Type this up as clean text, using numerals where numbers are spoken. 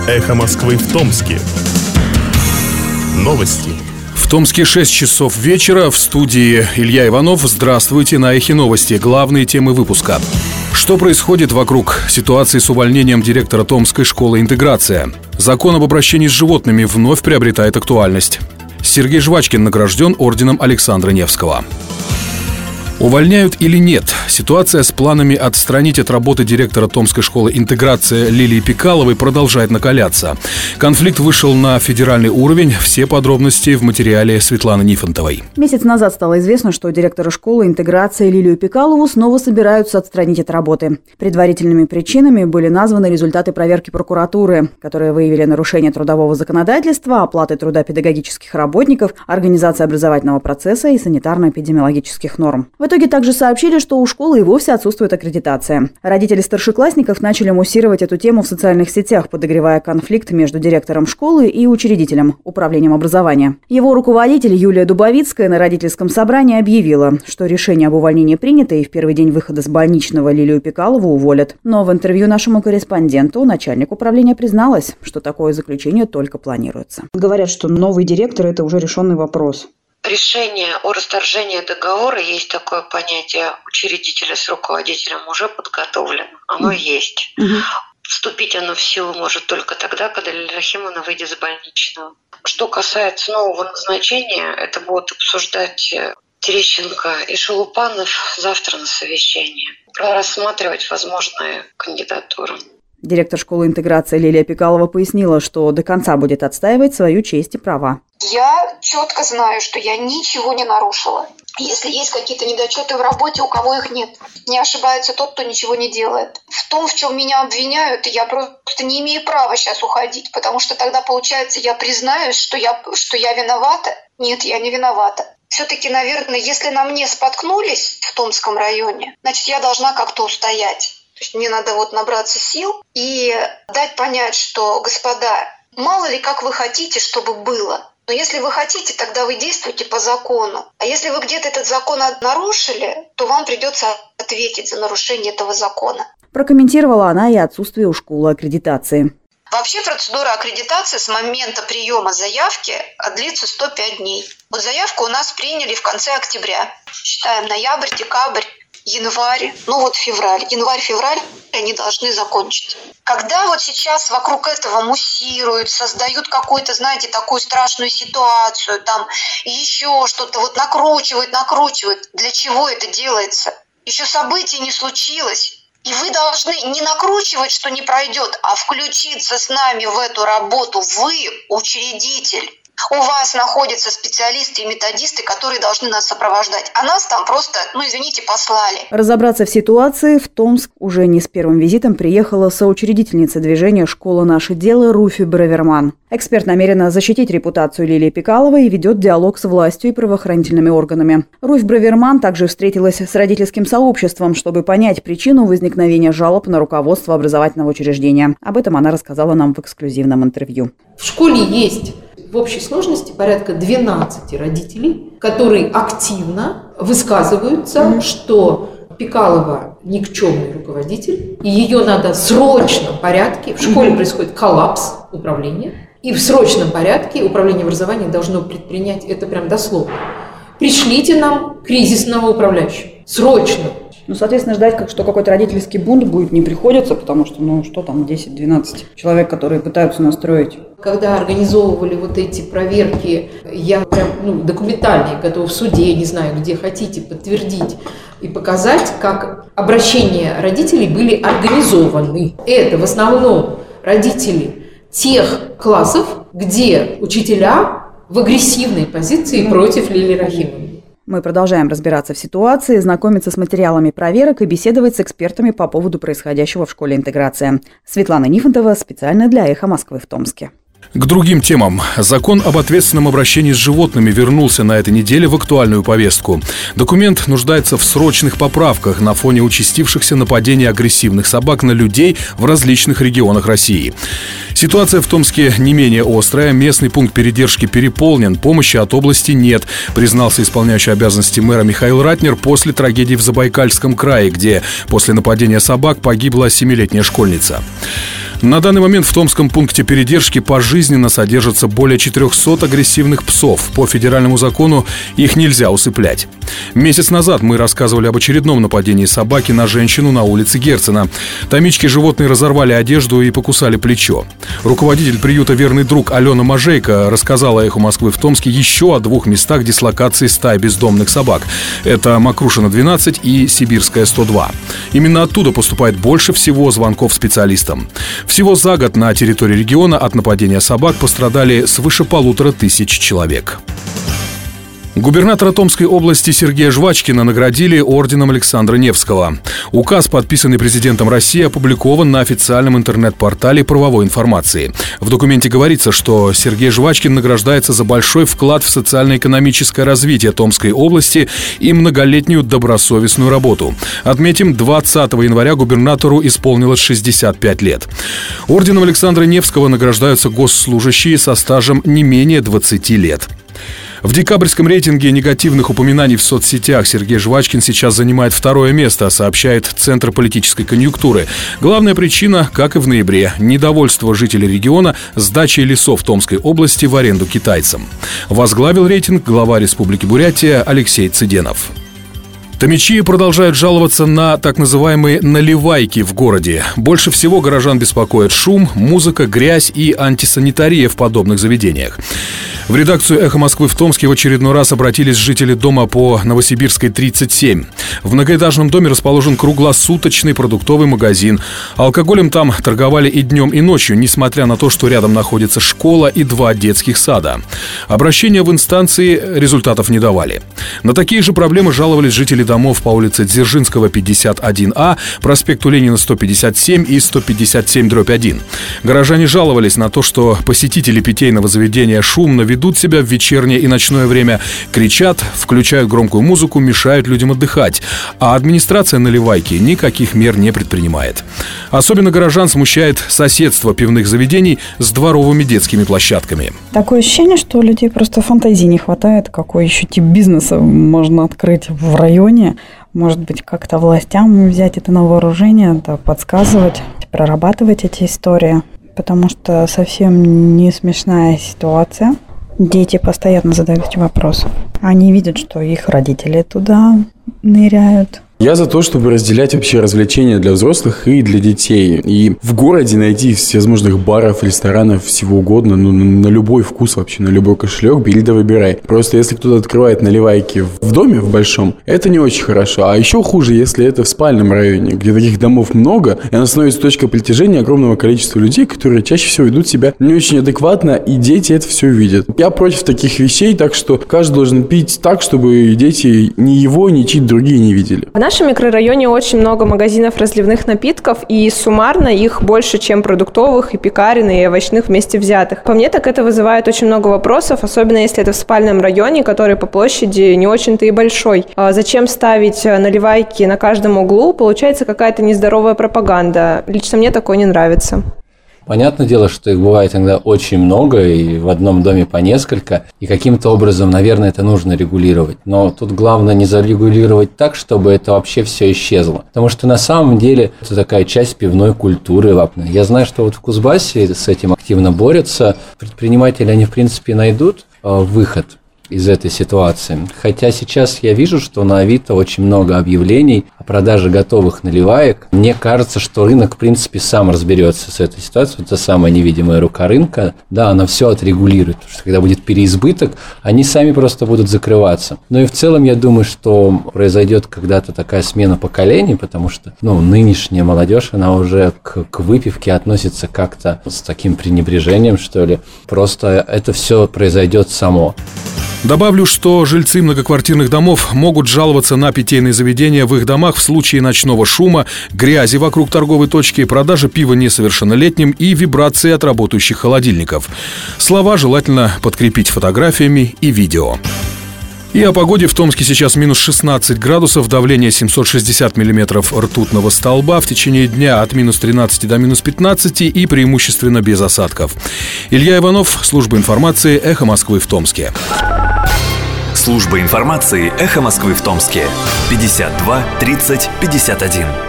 «Эхо Москвы» в Томске. Новости. В Томске 6 часов вечера. В студии Илья Иванов. Здравствуйте на «Эхе Новости». Главные темы выпуска. Что происходит вокруг ситуации с увольнением директора Томской школы «Интеграция»? Закон об обращении с животными вновь приобретает актуальность. Сергей Жвачкин награжден орденом Александра Невского. Увольняют или нет? Ситуация с планами отстранить от работы директора Томской школы «Интеграция» Лилии Пикаловой продолжает накаляться. Конфликт вышел на федеральный уровень. Все подробности в материале Светланы Нифонтовой. Месяц назад стало известно, что директора школы «Интеграция» Лилию Пикалову снова собираются отстранить от работы. Предварительными причинами были названы результаты проверки прокуратуры, которые выявили нарушение трудового законодательства, оплаты труда педагогических работников, организации образовательного процесса и санитарно-эпидемиологических норм. В итоге также сообщили, что у школы и вовсе отсутствует аккредитация. Родители старшеклассников начали муссировать эту тему в социальных сетях, подогревая конфликт между директором школы и учредителем, управлением образования. Его руководитель Юлия Дубовицкая на родительском собрании объявила, что решение об увольнении принято, и в первый день выхода с больничного Лилию Пикалову уволят. Но в интервью нашему корреспонденту начальник управления призналась, что такое заключение только планируется. Говорят, что новый директор – это уже решенный вопрос. Решение о расторжении договора, есть такое понятие учредителя с руководителем, уже подготовлено. Оно есть. Вступить оно в силу может только тогда, когда Лилия Рахимовна выйдет с больничного. Что касается нового назначения, это будут обсуждать Терещенко и Шелупанов завтра на совещании. Рассматривать возможные кандидатуры. Директор школы «Интеграция» Лилия Пикалова пояснила, что до конца будет отстаивать свою честь и права. Я четко знаю, что я ничего не нарушила. Если есть какие-то недочеты в работе, у кого их нет. Не ошибается тот, кто ничего не делает. В том, в чем меня обвиняют, я просто не имею права сейчас уходить, потому что тогда, получается, я признаюсь, что я виновата. Нет, я не виновата. Все-таки, наверное, если на мне споткнулись в Томском районе, значит, я должна как-то устоять. То есть мне надо набраться сил и дать понять, что, господа, мало ли как вы хотите, чтобы было. Но если вы хотите, тогда вы действуйте по закону. А если вы где-то этот закон нарушили, то вам придется ответить за нарушение этого закона. Прокомментировала она и отсутствие у школы аккредитации. Вообще процедура аккредитации с момента приема заявки длится 105 дней. Заявку у нас приняли в конце октября. Считаем ноябрь, декабрь, январь, февраль. Январь-февраль они должны закончить. Когда сейчас вокруг этого муссируют, создают какую-то, такую страшную ситуацию, там еще что-то накручивают. Для чего это делается? Еще событий не случилось. И вы должны не накручивать, что не пройдет, а включиться с нами в эту работу. Вы учредитель. У вас находятся специалисты и методисты, которые должны нас сопровождать. А нас там просто, послали. Разобраться в ситуации в Томск уже не с первым визитом приехала соучредительница движения «Школа. Наше дело» Руфи Браверман. Эксперт намерена защитить репутацию Лилии Пикаловой и ведет диалог с властью и правоохранительными органами. Руфь Браверман также встретилась с родительским сообществом, чтобы понять причину возникновения жалоб на руководство образовательного учреждения. Об этом она рассказала нам в эксклюзивном интервью. В школе есть в общей сложности порядка 12 родителей, которые активно высказываются, что Пикалова никчемный руководитель, и ее надо в срочном порядке, в школе происходит коллапс управления, и в срочном порядке управление образованием должно предпринять, это прям дословно, пришлите нам кризисного управляющего, срочно. Соответственно, ждать, что какой-то родительский бунт будет, не приходится, потому что, 10-12 человек, которые пытаются настроить. Когда организовывали эти проверки, я прям, документальные, готова в суде, не знаю, где хотите, подтвердить и показать, как обращения родителей были организованы. Это в основном родители тех классов, где учителя в агрессивной позиции против Лилии Рахимовны. Мы продолжаем разбираться в ситуации, знакомиться с материалами проверок и беседовать с экспертами по поводу происходящего в школе «Интеграция». Светлана Нифонтова специально для «Эхо Москвы» в Томске. К другим темам. Закон об ответственном обращении с животными вернулся на этой неделе в актуальную повестку. Документ нуждается в срочных поправках на фоне участившихся нападений агрессивных собак на людей в различных регионах России. Ситуация в Томске не менее острая. Местный пункт передержки переполнен, помощи от области нет, признался исполняющий обязанности мэра Михаил Ратнер после трагедии в Забайкальском крае, где после нападения собак погибла 7-летняя школьница. На данный момент в Томском пункте передержки пожизненно содержится более 400 агрессивных псов. По федеральному закону их нельзя усыплять. Месяц назад мы рассказывали об очередном нападении собаки на женщину на улице Герцена. Томички животные разорвали одежду и покусали плечо. Руководитель приюта «Верный друг» Алена Мажейко рассказала «Эху Москвы» в Томске еще о 2 местах дислокации стаи бездомных собак. Это Макрушино 12 и Сибирская 102. Именно оттуда поступает больше всего звонков специалистам. Всего за год на территории региона от нападения собак пострадали свыше 1500 человек. Губернатора Томской области Сергея Жвачкина наградили орденом Александра Невского. Указ, подписанный президентом России, опубликован на официальном интернет-портале правовой информации. В документе говорится, что Сергей Жвачкин награждается за большой вклад в социально-экономическое развитие Томской области и многолетнюю добросовестную работу. Отметим, 20 января губернатору исполнилось 65 лет. Орденом Александра Невского награждаются госслужащие со стажем не менее 20 лет. В декабрьском рейтинге негативных упоминаний в соцсетях Сергей Жвачкин сейчас занимает 2-е место, сообщает Центр политической конъюнктуры. Главная причина, как и в ноябре, недовольство жителей региона сдачей лесов Томской области в аренду китайцам. Возглавил рейтинг глава Республики Бурятия Алексей Цыденов. Томичи продолжают жаловаться на так называемые наливайки в городе. Больше всего горожан беспокоит шум, музыка, грязь и антисанитария в подобных заведениях. В редакцию «Эхо Москвы» в Томске в очередной раз обратились жители дома по Новосибирской, 37. В многоэтажном доме расположен круглосуточный продуктовый магазин. Алкоголем там торговали и днем, и ночью, несмотря на то, что рядом находится школа и 2 детских сада. Обращения в инстанции результатов не давали. На такие же проблемы жаловались жители домов по улице Дзержинского, 51А, проспекту Ленина, 157 и 157/1. Горожане жаловались на то, что посетители питейного заведения шумно ведут себя в вечернее и ночное время, кричат, включают громкую музыку, мешают людям отдыхать. А администрация наливайки никаких мер не предпринимает. Особенно горожан смущает соседство пивных заведений с дворовыми детскими площадками. Такое ощущение, что у людей просто фантазии не хватает, какой еще тип бизнеса можно открыть в районе. Может быть, как-то властям взять это на вооружение, да, подсказывать, прорабатывать эти истории. Потому что совсем не смешная ситуация. Дети постоянно задают эти вопросы. Они видят, что их родители туда ныряют. Я за то, чтобы разделять вообще развлечения для взрослых и для детей. И в городе найти всевозможных баров, ресторанов, всего угодно, на любой вкус вообще, на любой кошелек, бери да выбирай. Просто если кто-то открывает наливайки в доме, в большом, это не очень хорошо. А еще хуже, если это в спальном районе, где таких домов много, и она становится точкой притяжения огромного количества людей, которые чаще всего ведут себя не очень адекватно, и дети это все видят. Я против таких вещей, так что каждый должен пить так, чтобы дети ни его, ни чьи другие не видели. В нашем микрорайоне очень много магазинов разливных напитков, и суммарно их больше, чем продуктовых, и пекарен, и овощных вместе взятых. По мне, так это вызывает очень много вопросов, особенно если это в спальном районе, который по площади не очень-то и большой. Зачем ставить наливайки на каждом углу? Получается какая-то нездоровая пропаганда. Лично мне такое не нравится. Понятное дело, что их бывает иногда очень много, и в одном доме по несколько, и каким-то образом, наверное, это нужно регулировать. Но тут главное не зарегулировать так, чтобы это вообще все исчезло. Потому что на самом деле это такая часть пивной культуры. Я знаю, что вот в Кузбассе с этим активно борются. Предприниматели, они в принципе найдут выход из этой ситуации. Хотя сейчас я вижу, что на Авито очень много объявлений о продаже готовых наливаек. Мне кажется, что рынок, в принципе, сам разберется с этой ситуацией. Это самая невидимая рука рынка. Да, она все отрегулирует. Потому что когда будет переизбыток, они сами просто будут закрываться. Но и в целом я думаю, что произойдет когда-то такая смена поколений, потому что нынешняя молодежь, она уже к выпивке относится как-то с таким пренебрежением, что ли. Просто это все произойдет само. Добавлю, что жильцы многоквартирных домов могут жаловаться на питейные заведения в их домах в случае ночного шума, грязи вокруг торговой точки, продажи пива несовершеннолетним и вибрации от работающих холодильников. Слова желательно подкрепить фотографиями и видео. И о погоде. В Томске сейчас минус 16 градусов, давление 760 миллиметров ртутного столба. В течение дня от минус 13 до минус 15 и преимущественно без осадков. Илья Иванов, служба информации «Эхо Москвы» в Томске. Служба информации «Эхо Москвы» в Томске. 52 30 51.